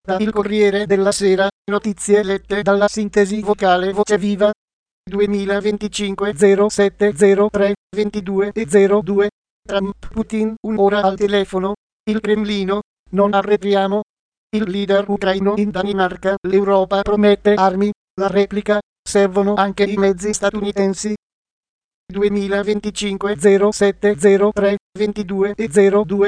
Da Il Corriere della Sera, notizie lette dalla sintesi vocale Voce Viva. 2025 0703 22 e 02. Trump Putin un'ora al telefono. Il Cremlino, non arretriamo. Il leader ucraino in Danimarca, l'Europa promette armi, la replica, servono anche i mezzi statunitensi. 2025 0703 22 e 02.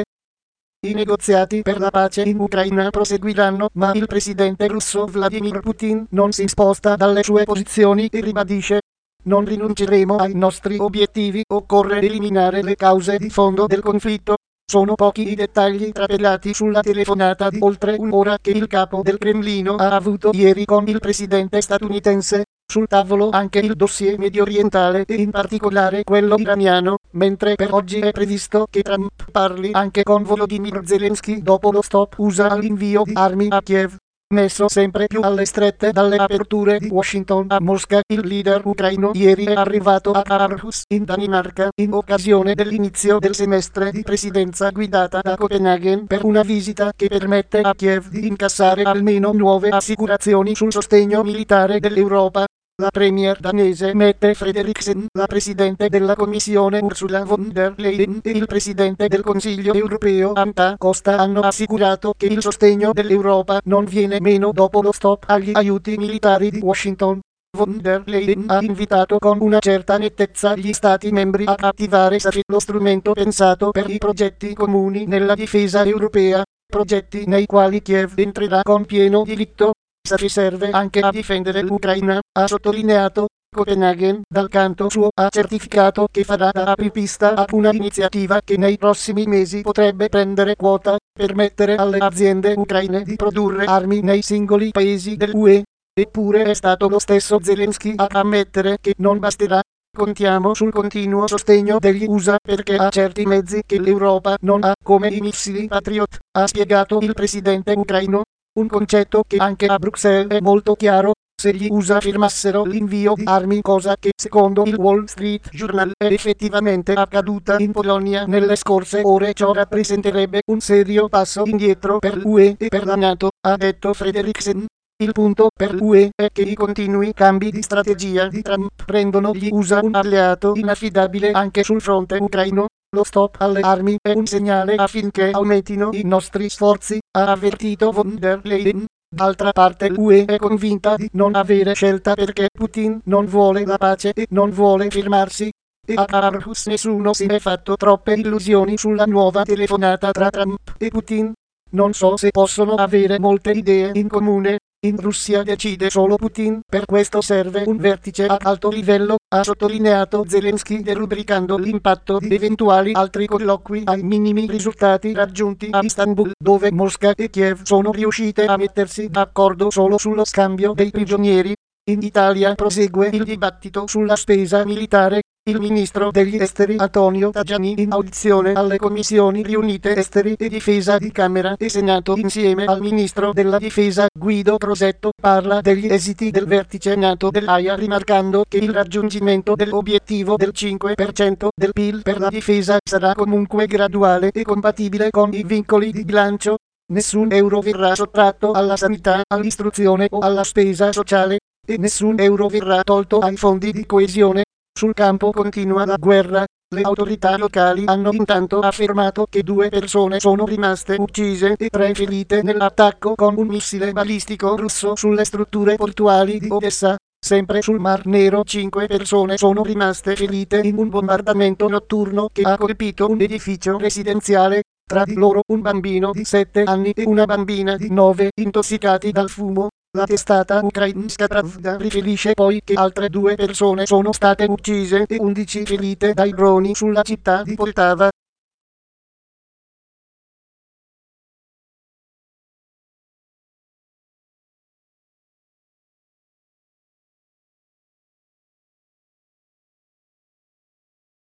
I negoziati per la pace in Ucraina proseguiranno, ma il presidente russo Vladimir Putin non si sposta dalle sue posizioni e ribadisce: non rinunceremo ai nostri obiettivi, occorre eliminare le cause di fondo del conflitto. Sono pochi i dettagli trapelati sulla telefonata di oltre un'ora che il capo del Cremlino ha avuto ieri con il presidente statunitense. Sul tavolo anche il dossier mediorientale e in particolare quello iraniano, mentre per oggi è previsto che Trump parli anche con Volodymyr Zelensky dopo lo stop USA all'invio di armi a Kiev. Messo sempre più alle strette dalle aperture di Washington a Mosca, il leader ucraino ieri è arrivato a Aarhus, in Danimarca, in occasione dell'inizio del semestre di presidenza guidata da Copenaghen per una visita che permette a Kiev di incassare almeno nuove assicurazioni sul sostegno militare dell'Europa. La premier danese Mette Frederiksen, la presidente della Commissione Ursula von der Leyen e il presidente del Consiglio europeo Antón Costa hanno assicurato che il sostegno dell'Europa non viene meno dopo lo stop agli aiuti militari di Washington. Von der Leyen ha invitato con una certa nettezza gli Stati membri a attivare lo strumento pensato per i progetti comuni nella difesa europea, progetti nei quali Kiev entrerà con pieno diritto. Ci serve anche a difendere l'Ucraina, ha sottolineato. Copenaghen, dal canto suo, ha certificato che farà da apripista a una iniziativa che nei prossimi mesi potrebbe prendere quota, permettere alle aziende ucraine di produrre armi nei singoli paesi dell'UE. Eppure è stato lo stesso Zelensky a ammettere che non basterà. Contiamo sul continuo sostegno degli USA perché ha certi mezzi che l'Europa non ha, come i missili Patriot, ha spiegato il presidente ucraino. Un concetto che anche a Bruxelles è molto chiaro: se gli USA firmassero l'invio di armi, cosa che secondo il Wall Street Journal è effettivamente accaduta in Polonia nelle scorse ore, ciò rappresenterebbe un serio passo indietro per l'UE e per la NATO, ha detto Frederiksen. Il punto per l'UE è che i continui cambi di strategia di Trump rendono gli USA un alleato inaffidabile anche sul fronte ucraino. Lo stop alle armi è un segnale affinché aumentino i nostri sforzi, ha avvertito von der Leyen. D'altra parte l'UE è convinta di non avere scelta perché Putin non vuole la pace e non vuole firmarsi. E a Aarhus nessuno si è fatto troppe illusioni sulla nuova telefonata tra Trump e Putin. Non so se possono avere molte idee in comune. In Russia decide solo Putin, per questo serve un vertice a alto livello, ha sottolineato Zelensky, derubricando l'impatto di eventuali altri colloqui ai minimi risultati raggiunti a Istanbul, dove Mosca e Kiev sono riuscite a mettersi d'accordo solo sullo scambio dei prigionieri. In Italia prosegue il dibattito sulla spesa militare. Il ministro degli esteri Antonio Tajani, in audizione alle commissioni riunite esteri e difesa di Camera e Senato insieme al ministro della difesa Guido Crosetto, parla degli esiti del vertice NATO dell'AIA, rimarcando che il raggiungimento dell'obiettivo del 5% del PIL per la difesa sarà comunque graduale e compatibile con i vincoli di bilancio. Nessun euro verrà sottratto alla sanità, all'istruzione o alla spesa sociale, e nessun euro verrà tolto ai fondi di coesione. Sul campo continua la guerra. Le autorità locali hanno intanto affermato che 2 persone sono rimaste uccise e 3 ferite nell'attacco con un missile balistico russo sulle strutture portuali di Odessa. Sempre sul Mar Nero 5 persone sono rimaste ferite in un bombardamento notturno che ha colpito un edificio residenziale. Tra di loro un bambino di 7 anni e una bambina di 9 intossicati dal fumo. La testata Ukrainska Pravda riferisce poi che altre 2 persone sono state uccise e 11 ferite dai droni sulla città di Poltava.